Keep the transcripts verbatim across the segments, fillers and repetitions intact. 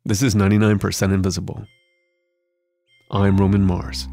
This is ninety-nine percent Invisible. I'm Roman Mars.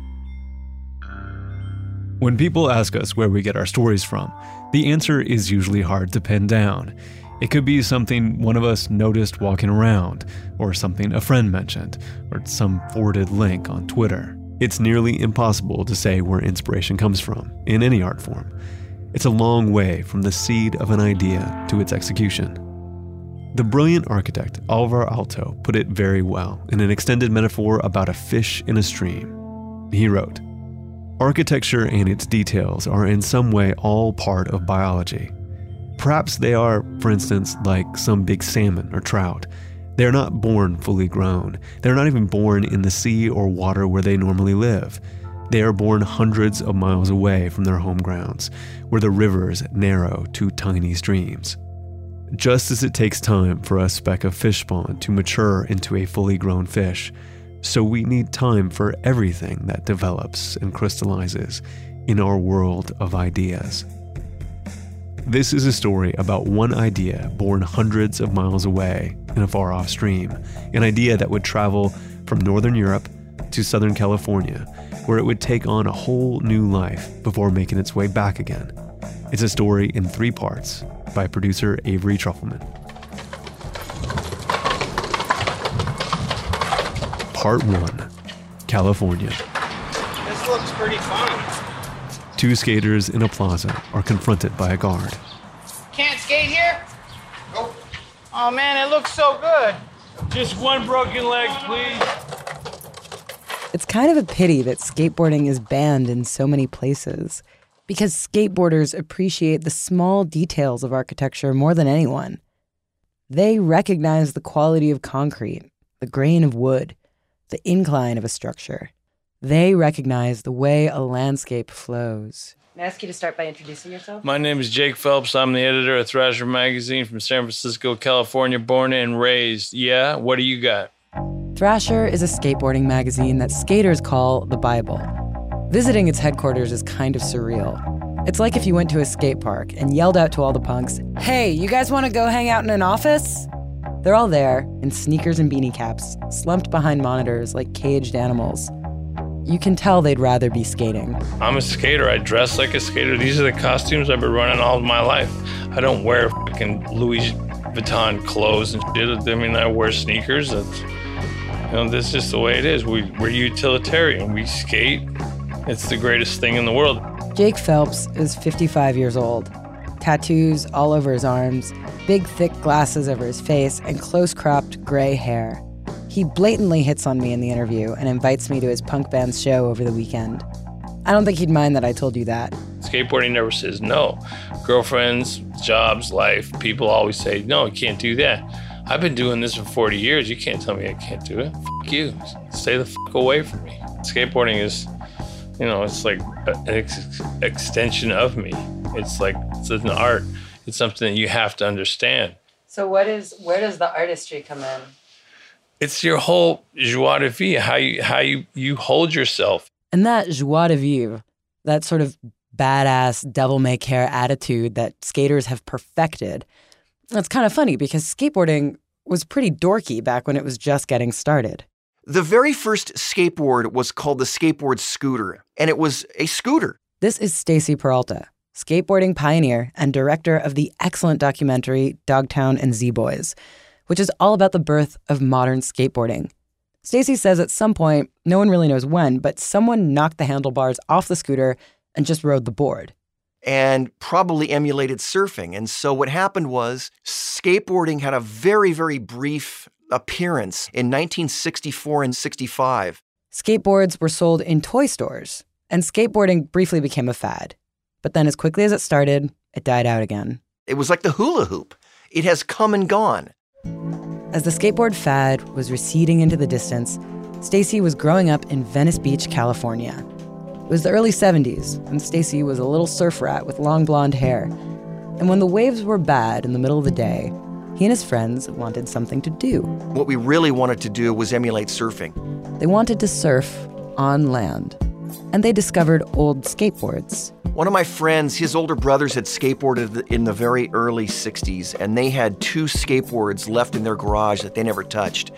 When people ask us where we get our stories from, the answer is usually hard to pin down. It could be something one of us noticed walking around, or something a friend mentioned, or some forwarded link on Twitter. It's nearly impossible to say where inspiration comes from, in any art form. It's a long way from the seed of an idea to its execution. The brilliant architect Alvar Aalto put it very well in an extended metaphor about a fish in a stream. He wrote, "Architecture and its details are in some way all part of biology. Perhaps they are, for instance, like some big salmon or trout. They're not born fully grown. They're not even born in the sea or water where they normally live. They are born hundreds of miles away from their home grounds, where the rivers narrow to tiny streams. Just as it takes time for a speck of fish spawn to mature into a fully grown fish, so we need time for everything that develops and crystallizes in our world of ideas." This is a story about one idea born hundreds of miles away in a far-off stream, an idea that would travel from Northern Europe to Southern California, where it would take on a whole new life before making its way back again. It's a story in three parts by producer Avery Trufelman. Part one, California. This looks pretty fun. Two skaters in a plaza are confronted by a guard. Can't skate here? Nope. Oh man, it looks so good. Just one broken leg, please. It's kind of a pity that skateboarding is banned in so many places, because skateboarders appreciate the small details of architecture more than anyone. They recognize the quality of concrete, the grain of wood, the incline of a structure. They recognize the way a landscape flows. May I ask you to start by introducing yourself? My name is Jake Phelps. I'm the editor of Thrasher Magazine from San Francisco, California, born and raised. Yeah, what do you got? Thrasher is a skateboarding magazine that skaters call the Bible. Visiting its headquarters is kind of surreal. It's like if you went to a skate park and yelled out to all the punks, "Hey, you guys want to go hang out in an office?" They're all there, in sneakers and beanie caps, slumped behind monitors like caged animals. You can tell they'd rather be skating. I'm a skater. I dress like a skater. These are the costumes I've been running all of my life. I don't wear fucking Louis Vuitton clothes and shit. I mean, I wear sneakers. That's, you know, this is just the way it is. We, we're utilitarian. We skate. It's the greatest thing in the world. Jake Phelps is fifty-five years old. Tattoos all over his arms, big thick glasses over his face, and close-cropped gray hair. He blatantly hits on me in the interview and invites me to his punk band's show over the weekend. I don't think he'd mind that I told you that. Skateboarding never says no. Girlfriends, jobs, life, people always say, no, you can't do that. I've been doing this for forty years. You can't tell me I can't do it. Fuck you. Stay the fuck away from me. Skateboarding is, you know, it's like an ex- extension of me. It's like, it's an art. It's something that you have to understand. So what is, where does the artistry come in? It's your whole joie de vivre, how you, how you, you hold yourself. And that joie de vivre, that sort of badass devil-may-care attitude that skaters have perfected, that's kind of funny because skateboarding was pretty dorky back when it was just getting started. The very first skateboard was called the skateboard scooter, and it was a scooter. This is Stacy Peralta, skateboarding pioneer and director of the excellent documentary Dogtown and Z-Boys, which is all about the birth of modern skateboarding. Stacy says at some point, no one really knows when, but someone knocked the handlebars off the scooter and just rode the board. And probably emulated surfing. And so what happened was skateboarding had a very, very brief appearance in nineteen sixty-four and sixty-five. Skateboards were sold in toy stores, and skateboarding briefly became a fad. But then as quickly as it started, it died out again. It was like the hula hoop. It has come and gone. As the skateboard fad was receding into the distance, Stacy was growing up in Venice Beach, California. It was the early seventies, and Stacy was a little surf rat with long blonde hair. And when the waves were bad in the middle of the day, he and his friends wanted something to do. What we really wanted to do was emulate surfing. They wanted to surf on land, and they discovered old skateboards. One of my friends, his older brothers had skateboarded in the very early sixties, and they had two skateboards left in their garage that they never touched.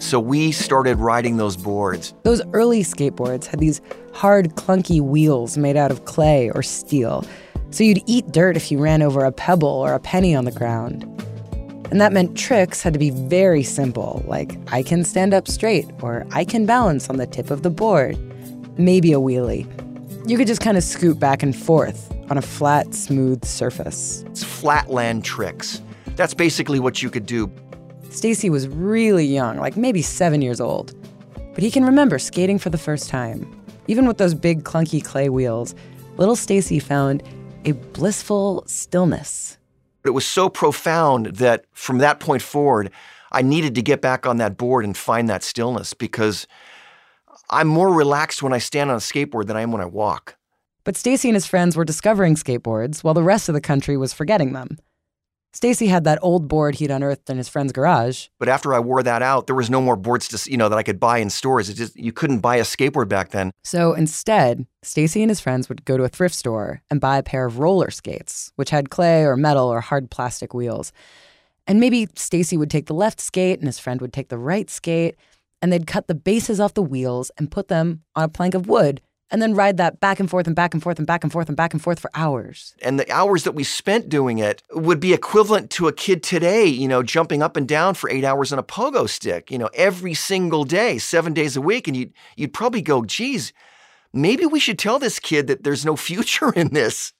So we started riding those boards. Those early skateboards had these hard, clunky wheels made out of clay or steel. So you'd eat dirt if you ran over a pebble or a penny on the ground. And that meant tricks had to be very simple, like I can stand up straight or I can balance on the tip of the board. Maybe a wheelie. You could just kind of scoot back and forth on a flat, smooth surface. It's flatland tricks. That's basically what you could do. Stacy was really young, like maybe seven years old. But he can remember skating for the first time. Even with those big, clunky clay wheels, little Stacy found a blissful stillness. It was so profound that from that point forward, I needed to get back on that board and find that stillness because I'm more relaxed when I stand on a skateboard than I am when I walk. But Stacy and his friends were discovering skateboards while the rest of the country was forgetting them. Stacy had that old board he'd unearthed in his friend's garage. But after I wore that out, there was no more boards to, you know, that I could buy in stores. It just, you couldn't buy a skateboard back then. So instead, Stacy and his friends would go to a thrift store and buy a pair of roller skates, which had clay or metal or hard plastic wheels. And maybe Stacy would take the left skate and his friend would take the right skate, and they'd cut the bases off the wheels and put them on a plank of wood, and then ride that back and forth and back and forth and back and forth and back and forth for hours. And the hours that we spent doing it would be equivalent to a kid today, you know, jumping up and down for eight hours on a pogo stick, you know, every single day, seven days a week. And you'd, you'd probably go, geez, maybe we should tell this kid that there's no future in this.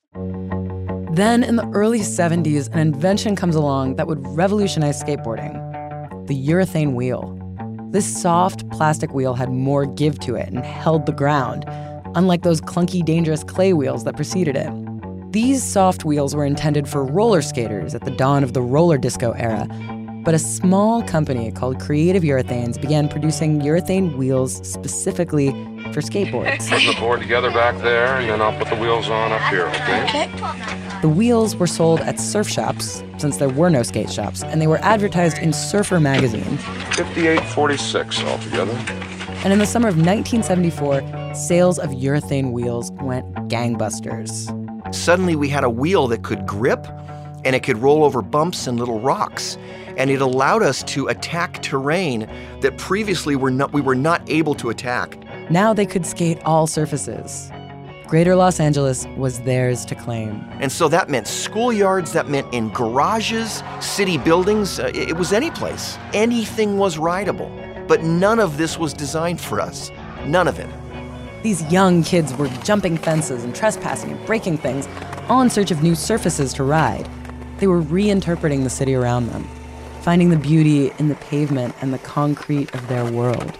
Then in the early seventies, an invention comes along that would revolutionize skateboarding: the urethane wheel. This soft plastic wheel had more give to it and held the ground, unlike those clunky, dangerous clay wheels that preceded it. These soft wheels were intended for roller skaters at the dawn of the roller disco era, but a small company called Creative Urethanes began producing urethane wheels specifically for skateboards. Put the board together back there, and then I'll put the wheels on up here, okay? The wheels were sold at surf shops, since there were no skate shops, and they were advertised in Surfer magazine. fifty-eight forty-six altogether. And in the summer of nineteen seventy-four, sales of urethane wheels went gangbusters. Suddenly we had a wheel that could grip, and it could roll over bumps and little rocks. And it allowed us to attack terrain that previously were not, we were not able to attack. Now they could skate all surfaces. Greater Los Angeles was theirs to claim. And so that meant schoolyards, that meant in garages, city buildings, uh, it was any place. Anything was rideable. But none of this was designed for us. None of it. These young kids were jumping fences and trespassing and breaking things, all in search of new surfaces to ride. They were reinterpreting the city around them, finding the beauty in the pavement and the concrete of their world.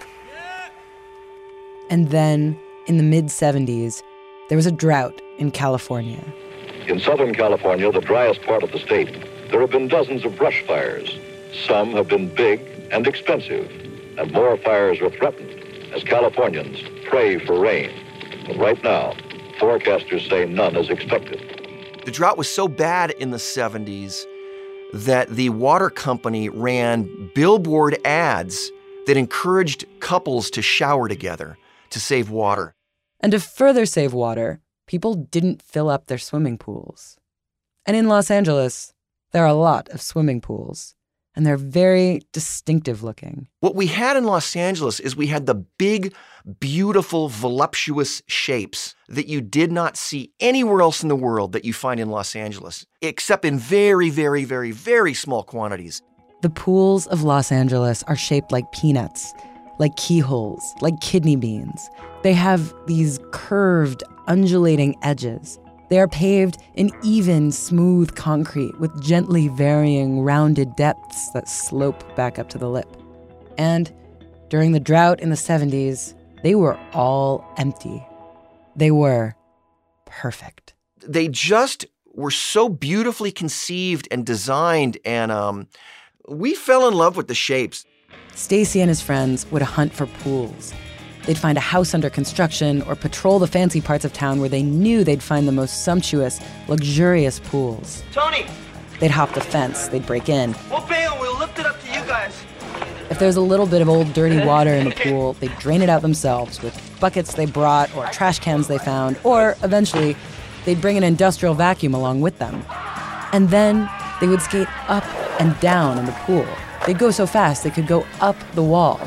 And then, in the mid seventies, there was a drought in California. In Southern California, the driest part of the state, there have been dozens of brush fires. Some have been big and expensive, and more fires are threatened as Californians pray for rain. But right now, forecasters say none is expected. The drought was so bad in the seventies that the water company ran billboard ads that encouraged couples to shower together to save water. And to further save water, people didn't fill up their swimming pools. And in Los Angeles, there are a lot of swimming pools, and they're very distinctive looking. What we had in Los Angeles is we had the big, beautiful, voluptuous shapes that you did not see anywhere else in the world that you find in Los Angeles, except in very, very, very, very small quantities. The pools of Los Angeles are shaped like peanuts, like keyholes, like kidney beans. They have these curved, undulating edges. They are paved in even, smooth concrete with gently varying, rounded depths that slope back up to the lip. And during the drought in the seventies, they were all empty. They were perfect. They just were so beautifully conceived and designed, and um, we fell in love with the shapes. Stacy and his friends would hunt for pools. They'd find a house under construction or patrol the fancy parts of town where they knew they'd find the most sumptuous, luxurious pools. Tony! They'd hop the fence, they'd break in. We'll pay him, we'll lift it up to you guys. If there's a little bit of old dirty water in the pool, they'd drain it out themselves with buckets they brought or trash cans they found, or eventually, they'd bring an industrial vacuum along with them. And then they would skate up and down in the pool. They'd go so fast they could go up the wall.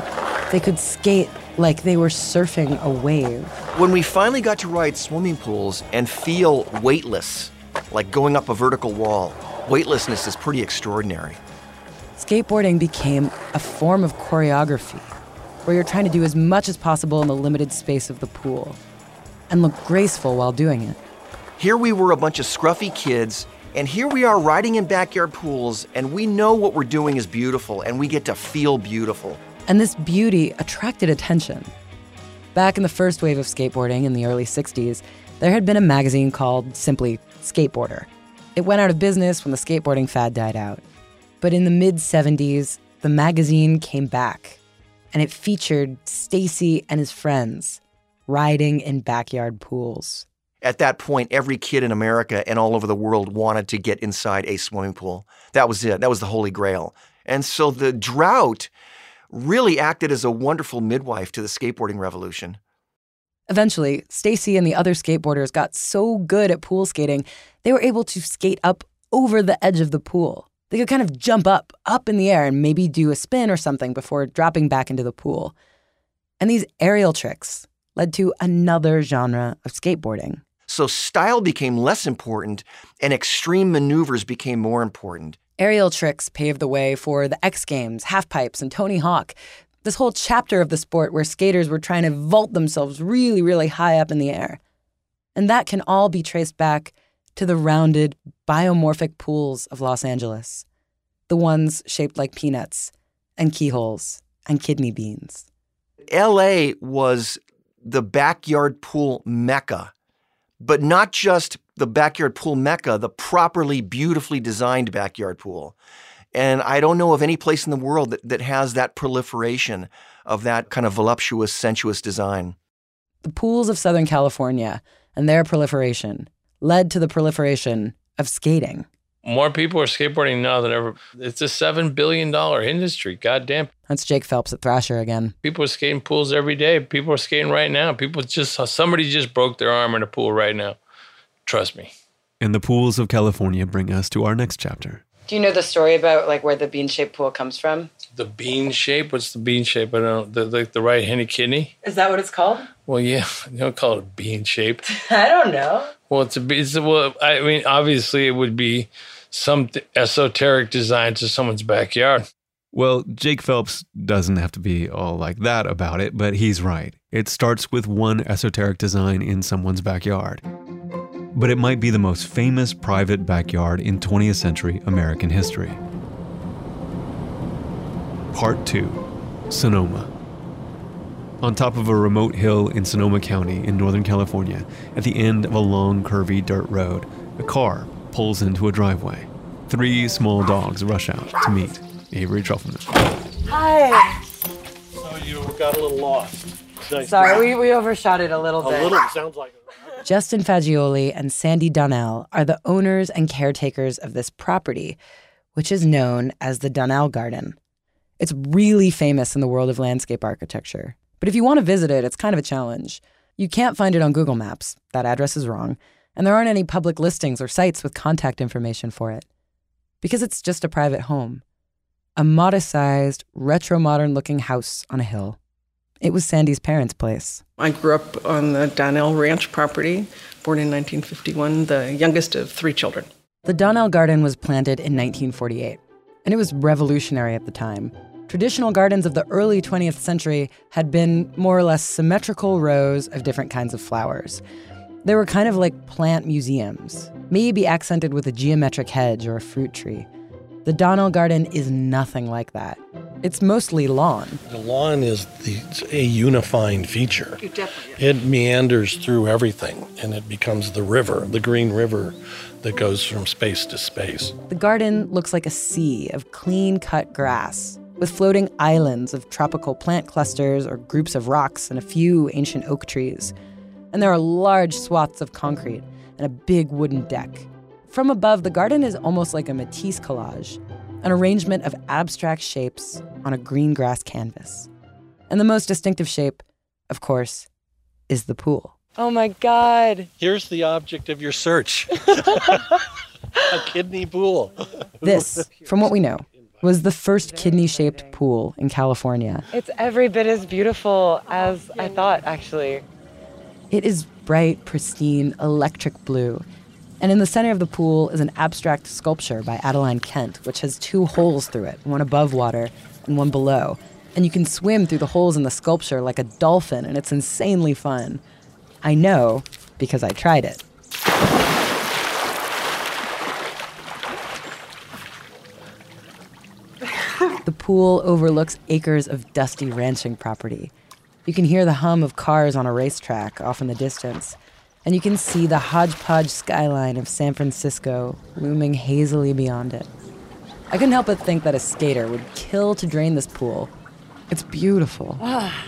They could skate like they were surfing a wave. When we finally got to ride swimming pools and feel weightless, like going up a vertical wall, weightlessness is pretty extraordinary. Skateboarding became a form of choreography where you're trying to do as much as possible in the limited space of the pool and look graceful while doing it. Here we were, a bunch of scruffy kids, and here we are riding in backyard pools, and we know what we're doing is beautiful, and we get to feel beautiful. And this beauty attracted attention. Back in the first wave of skateboarding in the early sixties, there had been a magazine called simply Skateboarder. It went out of business when the skateboarding fad died out. But in the mid-seventies, the magazine came back, and it featured Stacy and his friends riding in backyard pools. At that point, every kid in America and all over the world wanted to get inside a swimming pool. That was it. That was the holy grail. And so the drought really acted as a wonderful midwife to the skateboarding revolution. Eventually, Stacy and the other skateboarders got so good at pool skating, they were able to skate up over the edge of the pool. They could kind of jump up, up in the air and maybe do a spin or something before dropping back into the pool. And these aerial tricks led to another genre of skateboarding. So style became less important and extreme maneuvers became more important. Aerial tricks paved the way for the X Games, halfpipes, and Tony Hawk. This whole chapter of the sport where skaters were trying to vault themselves really, really high up in the air. And that can all be traced back to the rounded, biomorphic pools of Los Angeles. The ones shaped like peanuts and keyholes and kidney beans. L A was the backyard pool mecca, but not just the backyard pool mecca, the properly, beautifully designed backyard pool. And I don't know of any place in the world that, that has that proliferation of that kind of voluptuous, sensuous design. The pools of Southern California and their proliferation led to the proliferation of skating. More people are skateboarding now than ever. It's a seven billion dollars industry. Goddamn. That's Jake Phelps at Thrasher again. People are skating pools every day. People are skating right now. People just, somebody just broke their arm in a pool right now. Trust me. And the pools of California bring us to our next chapter. Do you know the story about like where the bean-shaped pool comes from? The bean shape? What's the bean shape? I don't know. The, like the right henny kidney? Is that what it's called? Well, yeah. You don't call it a bean shape. I don't know. Well, it's a, it's a, well, I mean, obviously it would be some th- esoteric design to someone's backyard. Well, Jake Phelps doesn't have to be all like that about it, but he's right. It starts with one esoteric design in someone's backyard. But it might be the most famous private backyard in twentieth century American history. Part two, Sonoma. On top of a remote hill in Sonoma County in Northern California, at the end of a long, curvy dirt road, a car pulls into a driveway. Three small dogs rush out to meet Avery Trufelman. Hi. So you got a little lost. Nice. Sorry, we, we overshot it a little A bit. little, sounds like it. Justin Fagioli and Sandy Donnell are the owners and caretakers of this property, which is known as the Donnell Garden. It's really famous in the world of landscape architecture. But if you want to visit it, it's kind of a challenge. You can't find it on Google Maps. That address is wrong. And there aren't any public listings or sites with contact information for it. Because it's just a private home. A modest-sized, retro-modern-looking house on a hill. It was Sandy's parents' place. I grew up on the Donnell Ranch property, born in nineteen fifty-one, the youngest of three children. The Donnell Garden was planted in nineteen forty-eight, and it was revolutionary at the time. Traditional gardens of the early twentieth century had been more or less symmetrical rows of different kinds of flowers. They were kind of like plant museums, maybe accented with a geometric hedge or a fruit tree. The Donnell Garden is nothing like that. It's mostly lawn. The lawn is the, a unifying feature. It definitely is. It meanders through everything, and it becomes the river, the green river that goes from space to space. The garden looks like a sea of clean-cut grass, with floating islands of tropical plant clusters or groups of rocks and a few ancient oak trees. And there are large swaths of concrete and a big wooden deck. From above, the garden is almost like a Matisse collage, an arrangement of abstract shapes on a green grass canvas. And the most distinctive shape, of course, is the pool. Oh my God. Here's the object of your search. A kidney pool. This, from what we know, was the first kidney-shaped pool in California. It's every bit as beautiful as I thought, actually. It is bright, pristine, electric blue. And in the center of the pool is an abstract sculpture by Adeline Kent, which has two holes through it, one above water and one below. And you can swim through the holes in the sculpture like a dolphin, and it's insanely fun. I know because I tried it. The pool overlooks acres of dusty ranching property. You can hear the hum of cars on a racetrack off in the distance, and you can see the hodgepodge skyline of San Francisco looming hazily beyond it. I couldn't help but think that a skater would kill to drain this pool. It's beautiful.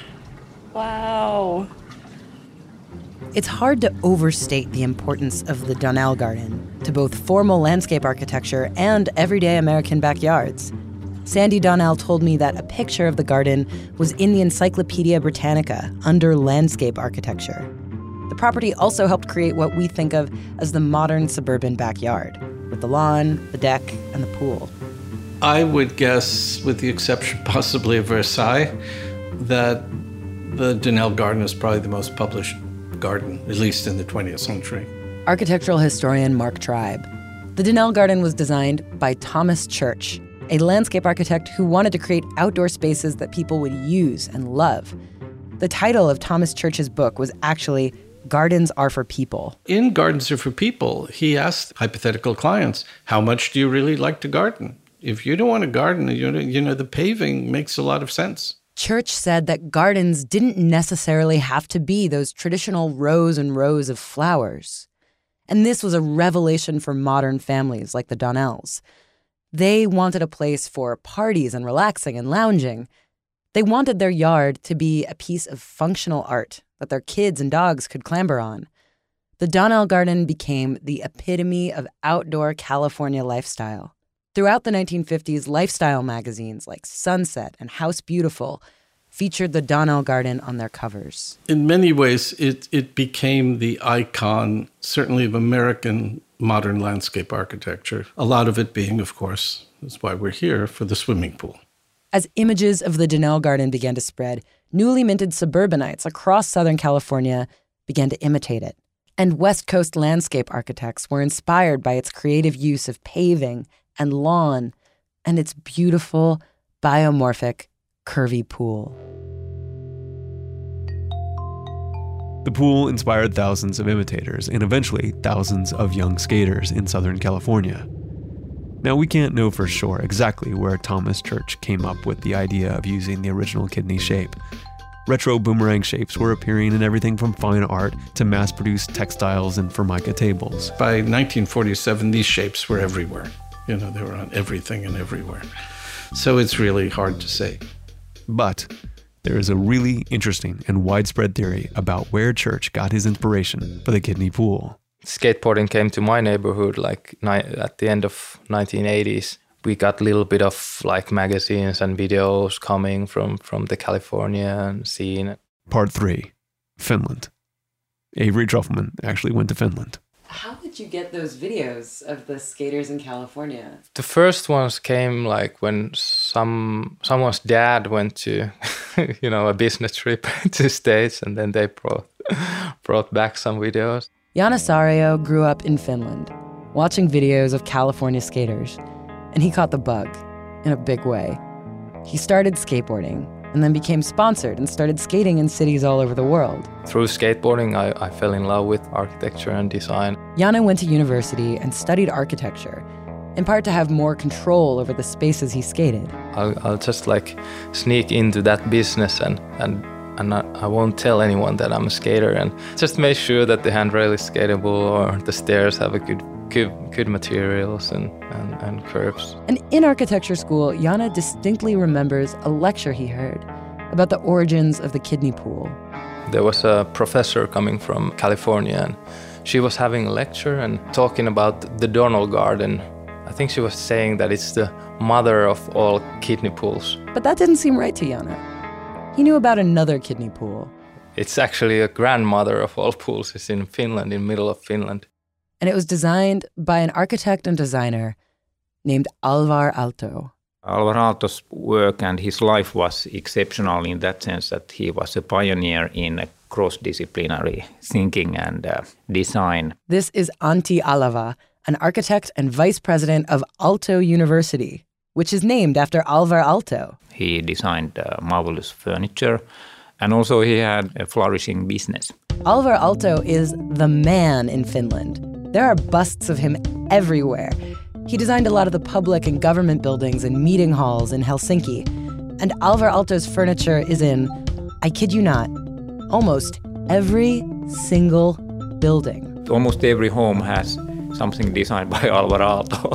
Wow. It's hard to overstate the importance of the Donnell Garden to both formal landscape architecture and everyday American backyards. Sandy Donnell told me that a picture of the garden was in the Encyclopedia Britannica under landscape architecture. The property also helped create what we think of as the modern suburban backyard, with the lawn, the deck, and the pool. I would guess, with the exception possibly of Versailles, that the Donnell Garden is probably the most published garden, at least in the twentieth century. Architectural historian Mark Tribe. The Donnell Garden was designed by Thomas Church, a landscape architect who wanted to create outdoor spaces that people would use and love. The title of Thomas Church's book was actually Gardens Are for People. In Gardens Are for People, he asked hypothetical clients, how much do you really like to garden? If you don't want to garden, you know, you know, the paving makes a lot of sense. Church said that gardens didn't necessarily have to be those traditional rows and rows of flowers. And this was a revelation for modern families like the Donnells. They wanted a place for parties and relaxing and lounging. They wanted their yard to be a piece of functional art that their kids and dogs could clamber on. The Donnell Garden became the epitome of outdoor California lifestyle. Throughout the nineteen fifties, lifestyle magazines like Sunset and House Beautiful featured the Donnell Garden on their covers. In many ways, it, it became the icon, certainly of American modern landscape architecture. A lot of it being, of course, that's why we're here, for the swimming pool. As images of the Donnell Garden began to spread, newly minted suburbanites across Southern California began to imitate it. And West Coast landscape architects were inspired by its creative use of paving and lawn and its beautiful, biomorphic, curvy pool. The pool inspired thousands of imitators and eventually thousands of young skaters in Southern California. Now, we can't know for sure exactly where Thomas Church came up with the idea of using the original kidney shape. Retro boomerang shapes were appearing in everything from fine art to mass-produced textiles and Formica tables. By nineteen forty-seven, these shapes were everywhere. You know, they were on everything and everywhere. So it's really hard to say. But there is a really interesting and widespread theory about where Church got his inspiration for the kidney pool. Skateboarding came to my neighborhood like ni- at the end of nineteen eighties. We got a little bit of like magazines and videos coming from, from the California scene. Part three, Finland. Avery Trufelman actually went to Finland. How did you get those videos of the skaters in California? The first ones came like when some someone's dad went to, you know, a business trip to the States, and then they brought brought back some videos. Jana Saario grew up in Finland, watching videos of California skaters, and he caught the bug in a big way. He started skateboarding and then became sponsored and started skating in cities all over the world. Through skateboarding, I, I fell in love with architecture and design. Jana went to university and studied architecture, in part to have more control over the spaces he skated. I'll, I'll just like sneak into that business and, and, and I, I won't tell anyone that I'm a skater, and just make sure that the handrail is skatable or the stairs have a good good, good materials and, and, and curves. And in architecture school, Jana distinctly remembers a lecture he heard about the origins of the kidney pool. There was a professor coming from California, and she was having a lecture and talking about the Donnell Garden. I think she was saying that it's the mother of all kidney pools. But that didn't seem right to Jana. He knew about another kidney pool. It's actually a grandmother of all pools. It's in Finland, in the middle of Finland. And it was designed by an architect and designer named Alvar Aalto. Alvar Aalto's work and his life was exceptional in that sense that he was a pioneer in cross-disciplinary thinking and uh, design. This is Antti Alava, an architect and vice president of Aalto University, which is named after Alvar Aalto. He designed uh, marvelous furniture, and also he had a flourishing business. Alvar Aalto is the man in Finland. There are busts of him everywhere. He designed a lot of the public and government buildings and meeting halls in Helsinki. And Alvar Aalto's furniture is in, I kid you not, almost every single building. Almost every home has something designed by Alvar Aalto.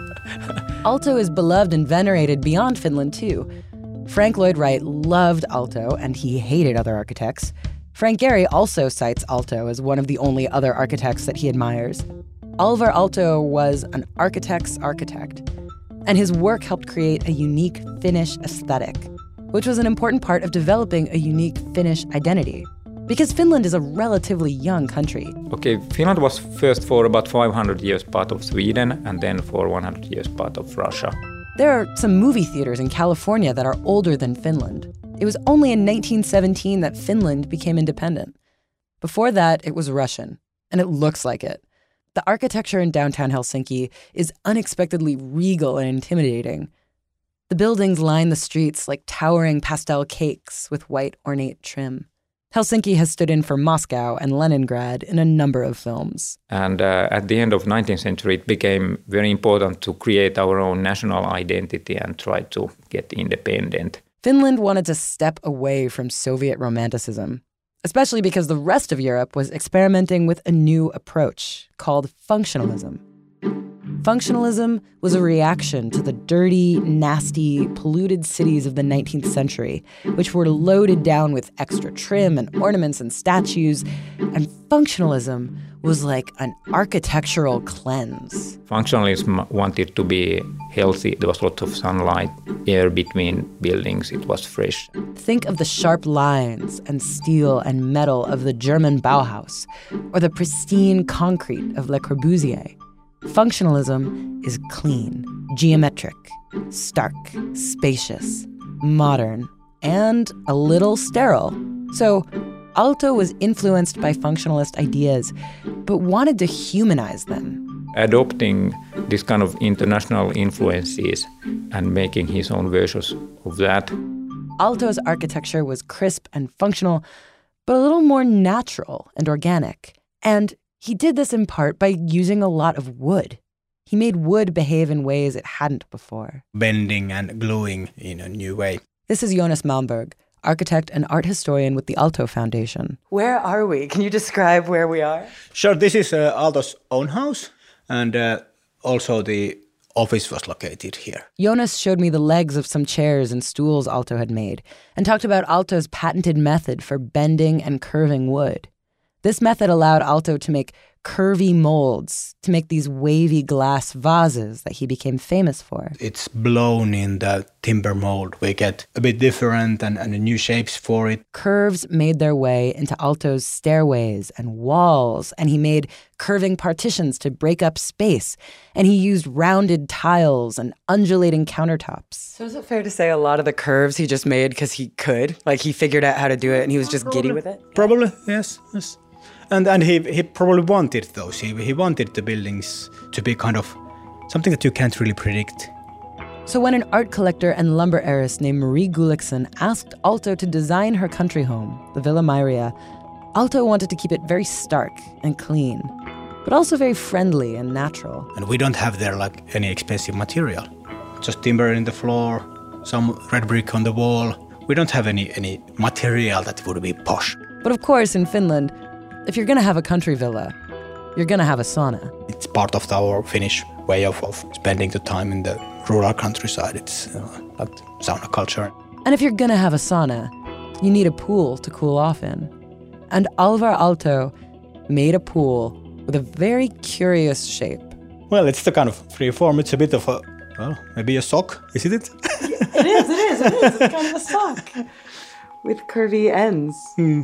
Aalto is beloved and venerated beyond Finland, too. Frank Lloyd Wright loved Aalto, and he hated other architects. Frank Gehry also cites Aalto as one of the only other architects that he admires. Alvar Aalto was an architect's architect, and his work helped create a unique Finnish aesthetic, which was an important part of developing a unique Finnish identity. Because Finland is a relatively young country. Okay, Finland was first for about five hundred years part of Sweden, and then for one hundred years part of Russia. There are some movie theaters in California that are older than Finland. It was only in nineteen seventeen that Finland became independent. Before that, it was Russian, and it looks like it. The architecture in downtown Helsinki is unexpectedly regal and intimidating. The buildings line the streets like towering pastel cakes with white ornate trim. Helsinki has stood in for Moscow and Leningrad in a number of films. And uh, at the end of nineteenth century, it became very important to create our own national identity and try to get independent. Finland wanted to step away from Soviet romanticism, especially because the rest of Europe was experimenting with a new approach called functionalism. Functionalism was a reaction to the dirty, nasty, polluted cities of the nineteenth century, which were loaded down with extra trim and ornaments and statues. And functionalism was like an architectural cleanse. Functionalism wanted to be healthy. There was lots of sunlight, air between buildings. It was fresh. Think of the sharp lines and steel and metal of the German Bauhaus, or the pristine concrete of Le Corbusier. Functionalism is clean, geometric, stark, spacious, modern, and a little sterile. So Aalto was influenced by functionalist ideas, but wanted to humanize them. Adopting this kind of international influences and making his own versions of that. Aalto's architecture was crisp and functional, but a little more natural and organic. And he did this in part by using a lot of wood. He made wood behave in ways it hadn't before. Bending and gluing in a new way. This is Jonas Malmberg, architect and art historian with the Aalto Foundation. Where are we? Can you describe where we are? Sure, this is uh, Aalto's own house, and uh, also the office was located here. Jonas showed me the legs of some chairs and stools Aalto had made, and talked about Aalto's patented method for bending and curving wood. This method allowed Aalto to make curvy molds, to make these wavy glass vases that he became famous for. It's blown in the timber mold. We get a bit different and, and new shapes for it. Curves made their way into Aalto's stairways and walls, and he made curving partitions to break up space, and he used rounded tiles and undulating countertops. So is it fair to say a lot of the curves he just made because he could? Like he figured out how to do it and he was just Probably. giddy with it? Probably, yes, yes. And and he he probably wanted those. He he wanted the buildings to be kind of something that you can't really predict. So when an art collector and lumber heiress named Marie Gulliksen asked Aalto to design her country home, the Villa Mairia, Aalto wanted to keep it very stark and clean, but also very friendly and natural. And we don't have there like any expensive material. Just timber in the floor, some red brick on the wall. We don't have any any material that would be posh. But of course, in Finland, if you're going to have a country villa, you're going to have a sauna. It's part of our Finnish way of, of spending the time in the rural countryside. It's uh, like sauna culture. And if you're going to have a sauna, you need a pool to cool off in. And Alvar Aalto made a pool with a very curious shape. Well, it's the kind of free form. It's a bit of a, well, maybe a sock, isn't it? It is, it is, it is. It's kind of a sock with curvy ends. Hmm.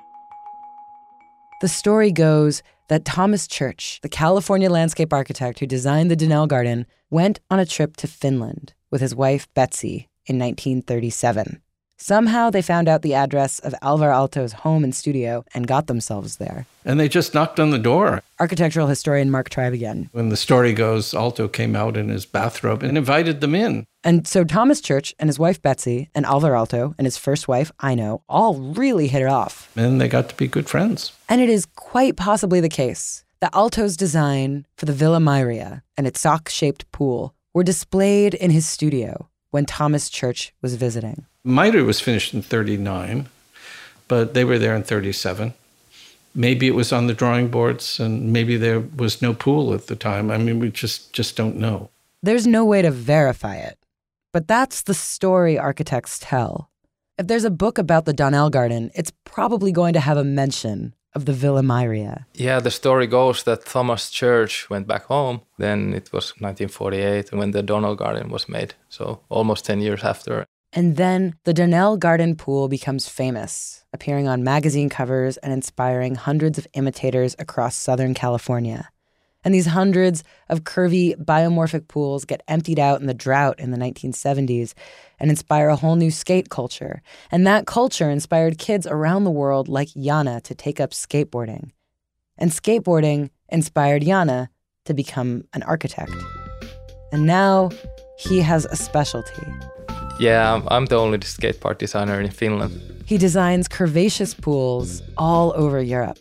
The story goes that Thomas Church, the California landscape architect who designed the Donnell Garden, went on a trip to Finland with his wife, Betsy, in nineteen thirty-seven. Somehow they found out the address of Alvar Aalto's home and studio and got themselves there. And they just knocked on the door. Architectural historian Mark Tribe again. When the story goes, Aalto came out in his bathrobe and invited them in. And so Thomas Church and his wife Betsy and Alvar Aalto and his first wife, Ino, all really hit it off. And they got to be good friends. And it is quite possibly the case that Aalto's design for the Villa Mairea and its sock-shaped pool were displayed in his studio when Thomas Church was visiting. Mairea was finished in thirty-nine, but they were there in thirty-seven. Maybe it was on the drawing boards, and maybe there was no pool at the time. I mean, we just, just don't know. There's no way to verify it, but that's the story architects tell. If there's a book about the Donnell Garden, it's probably going to have a mention of the Villa Mairea. Yeah, the story goes that Thomas Church went back home. Then it was nineteen forty-eight when the Donnell Garden was made, so almost ten years after. And then the Donnell Garden pool becomes famous, appearing on magazine covers and inspiring hundreds of imitators across Southern California. And these hundreds of curvy, biomorphic pools get emptied out in the drought in the nineteen seventies and inspire a whole new skate culture. And that culture inspired kids around the world like Janne to take up skateboarding. And skateboarding inspired Janne to become an architect. And now he has a specialty. Yeah, I'm the only skate park designer in Finland. He designs curvaceous pools all over Europe.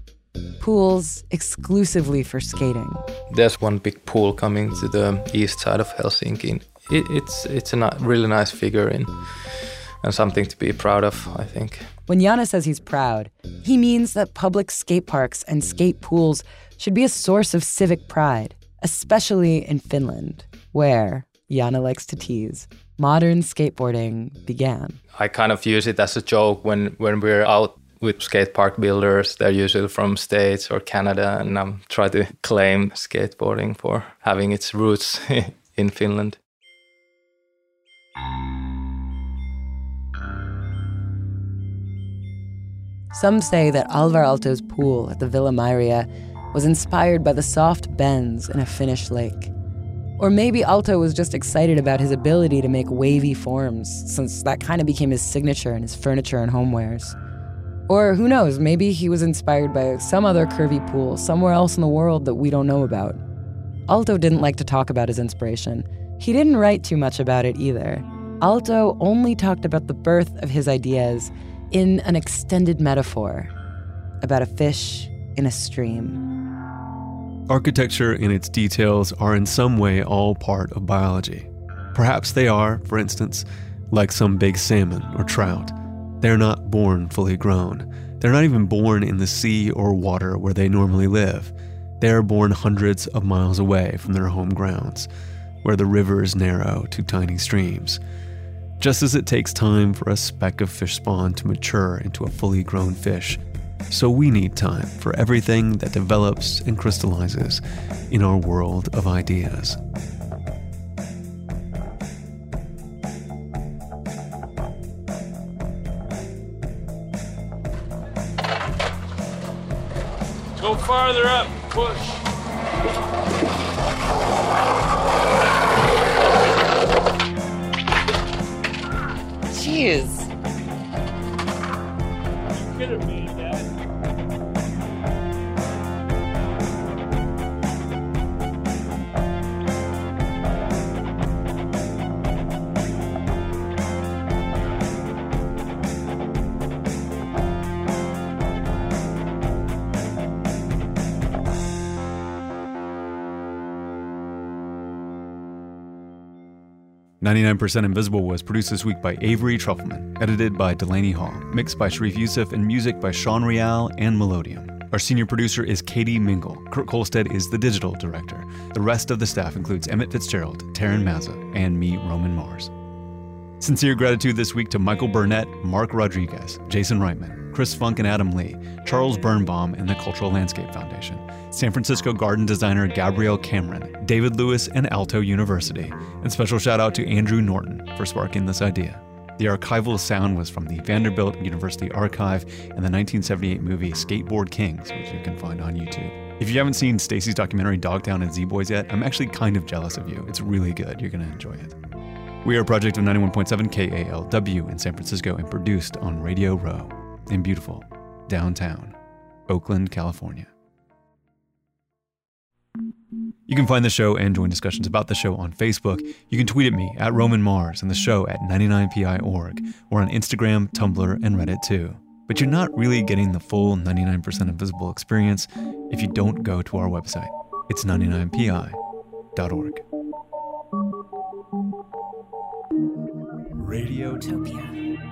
Pools exclusively for skating. There's one big pool coming to the east side of Helsinki. It, it's it's a ni- really nice figurine and something to be proud of, I think. When Janne says he's proud, he means that public skate parks and skate pools should be a source of civic pride, especially in Finland, where, Janne likes to tease, modern skateboarding began. I kind of use it as a joke when, when we're out with skate park builders. They're usually from States or Canada, and I'm trying to claim skateboarding for having its roots in Finland. Some say that Alvar Aalto's pool at the Villa Mairea was inspired by the soft bends in a Finnish lake. Or maybe Aalto was just excited about his ability to make wavy forms, since that kind of became his signature in his furniture and homewares. Or who knows, maybe he was inspired by some other curvy pool somewhere else in the world that we don't know about. Aalto didn't like to talk about his inspiration. He didn't write too much about it either. Aalto only talked about the birth of his ideas in an extended metaphor about a fish in a stream. Architecture and its details are in some way all part of biology. Perhaps they are, for instance, like some big salmon or trout. They're not born fully grown. They're not even born in the sea or water where they normally live. They're born hundreds of miles away from their home grounds, where the rivers narrow to tiny streams. Just as it takes time for a speck of fish spawn to mature into a fully grown fish, so we need time for everything that develops and crystallizes in our world of ideas. Go farther up, push. Jeez. You could have made that. ninety-nine percent Invisible was produced this week by Avery Trufelman, edited by Delaney Hall, mixed by Sharif Youssef, and music by Sean Real and Melodium. Our senior producer is Katie Mingle. Kurt Kolstad is the digital director. The rest of the staff includes Emmett Fitzgerald, Taryn Mazza, and me, Roman Mars. Sincere gratitude this week to Michael Burnett, Mark Rodriguez, Jason Reitman, Chris Funk and Adam Lee, Charles Birnbaum and the Cultural Landscape Foundation, San Francisco garden designer Gabrielle Cameron, David Lewis and Aalto University, and special shout out to Andrew Norton for sparking this idea. The archival sound was from the Vanderbilt University Archive and the nineteen seventy-eight movie Skateboard Kings, which you can find on YouTube. If you haven't seen Stacy's documentary Dogtown and Z-Boys yet, I'm actually kind of jealous of you. It's really good. You're going to enjoy it. We are a project of ninety-one point seven K A L W in San Francisco and produced on Radio Row in beautiful downtown Oakland, California. You can find the show and join discussions about the show on Facebook. You can tweet at me at Roman Mars and the show at ninety-nine P I dot org, or on Instagram, Tumblr, and Reddit too. But you're not really getting the full ninety-nine percent Invisible experience if you don't go to our website. It's ninety-nine P I dot org. Radiotopia.